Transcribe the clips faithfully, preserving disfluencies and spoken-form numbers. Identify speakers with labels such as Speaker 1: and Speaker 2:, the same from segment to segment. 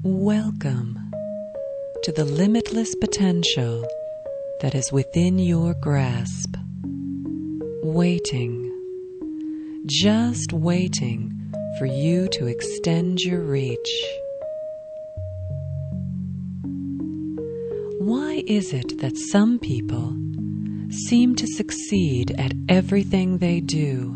Speaker 1: Welcome to the limitless potential that is within your grasp, waiting, just waiting for you to extend your reach. Why is it that some people seem to succeed at everything they do,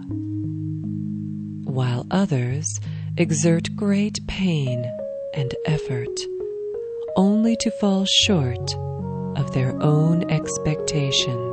Speaker 1: while others exert great pain and effort, only to fall short of their own expectations?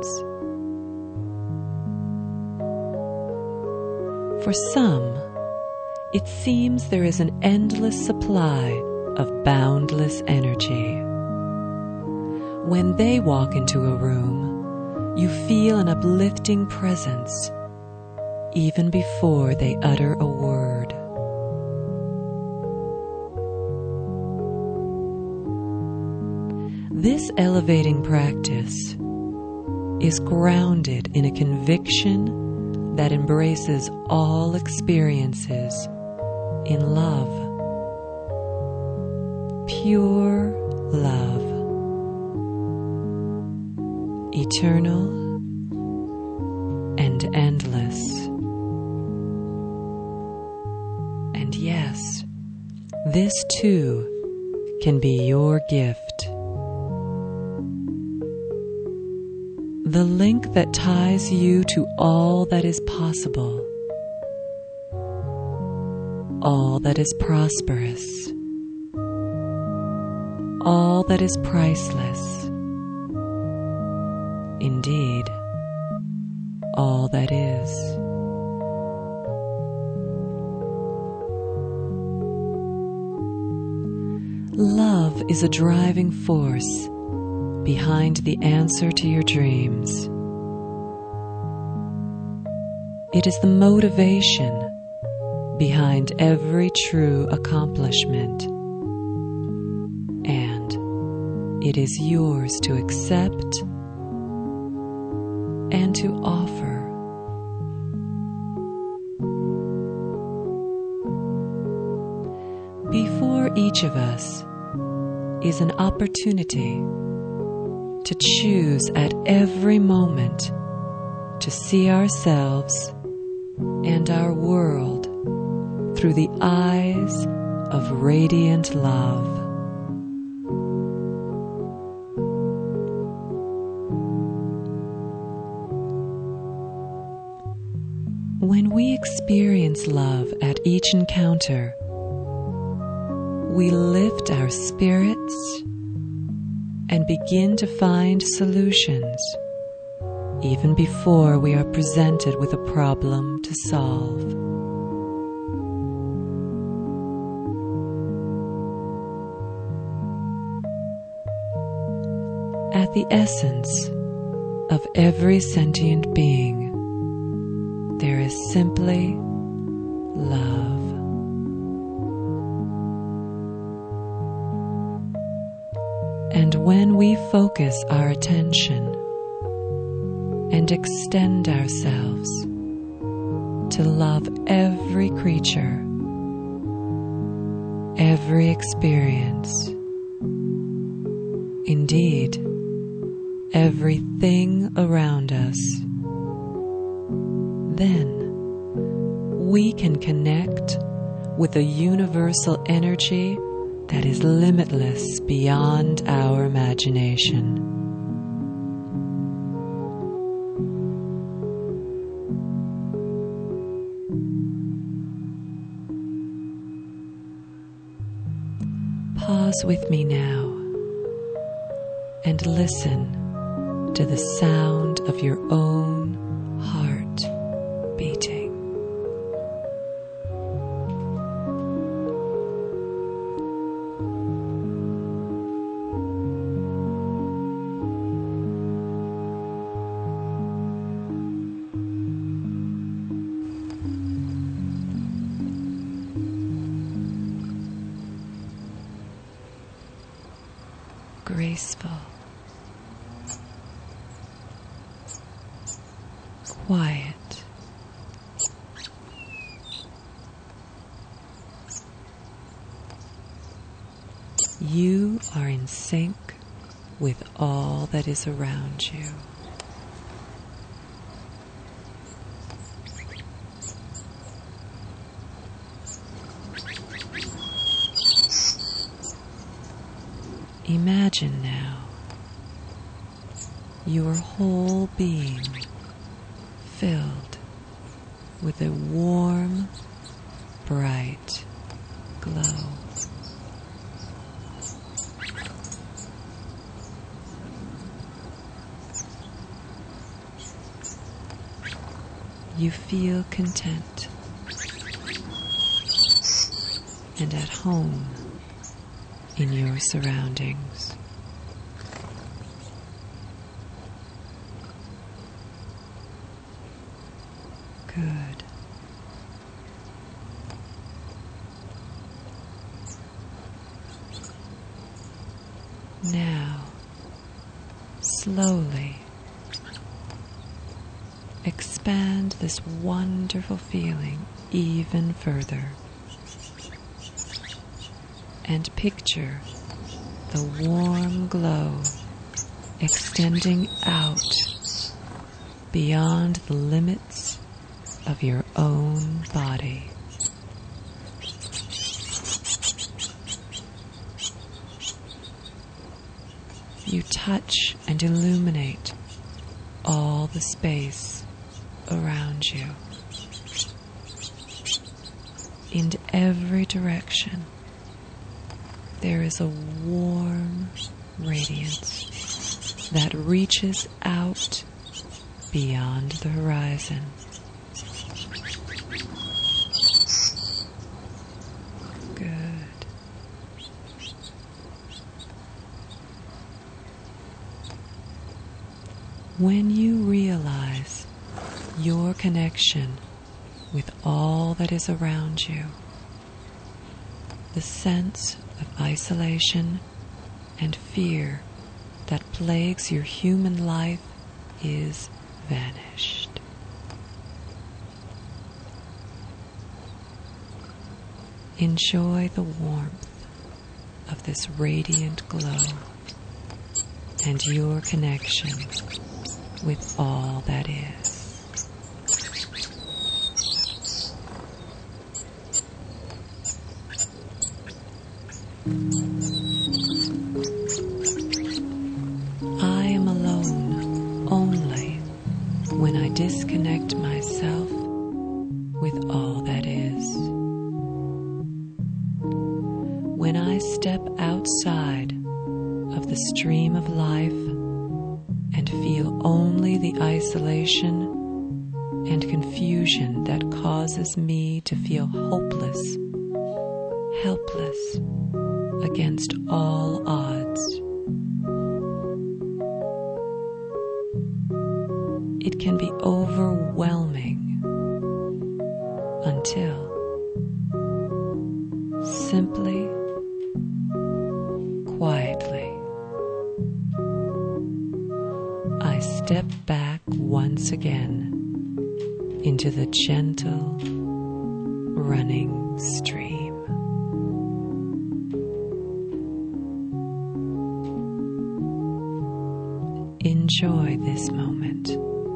Speaker 1: For some, it seems there is an endless supply of boundless energy. When they walk into a room, you feel an uplifting presence, even before they utter a word. This elevating practice is grounded in a conviction that embraces all experiences in love, pure love, eternal and endless. And yes, this too can be your gift. The link that ties you to all that is possible, all that is prosperous, all that is priceless, indeed, all that is. Love is a driving force behind the answer to your dreams. It is the motivation behind every true accomplishment, and it is yours to accept and to offer. Before each of us is an opportunity to choose at every moment to see ourselves and our world through the eyes of radiant love. When we experience love at each encounter, we lift our spirits and begin to find solutions even before we are presented with a problem to solve. At the essence of every sentient being, there is simply love. And when we focus our attention and extend ourselves to love every creature, every experience, indeed, everything around us, then we can connect with a universal energy that is limitless beyond our imagination. Pause with me now and listen to the sound of your own heart beating. Graceful, quiet, you are in sync with all that is around you. Imagine now your whole being filled with a warm, bright glow. You feel content and at home in your surroundings. Good. Now, slowly expand this wonderful feeling even further and picture the warm glow extending out beyond the limits of your own body. You touch and illuminate all the space around you. In every direction, there is a warm radiance that reaches out beyond the horizon. Good. When you realize your connection with all that is around you, the sense of isolation and fear that plagues your human life is vanished. Enjoy the warmth of this radiant glow and your connection with all that is. I am alone only when I disconnect myself with all that is. When I step outside of the stream of life and feel only the isolation and confusion that causes me to feel hopeless, helpless against all odds. It can be overwhelming until simply, quietly, I step back once again into the gentle running stream. Enjoy this moment.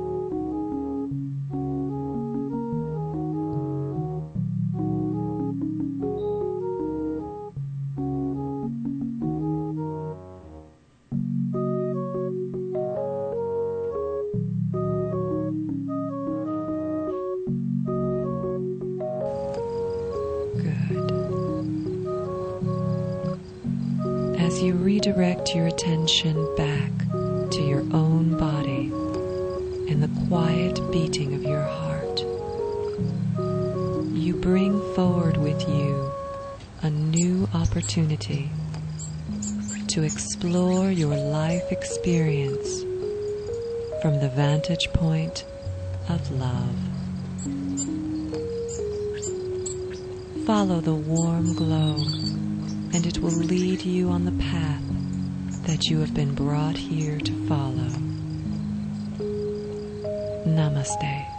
Speaker 1: As you redirect your attention back to your own body and the quiet beating of your heart, you bring forward with you a new opportunity to explore your life experience from the vantage point of love. Follow the warm glow, and it will lead you on the path that you have been brought here to follow. Namaste.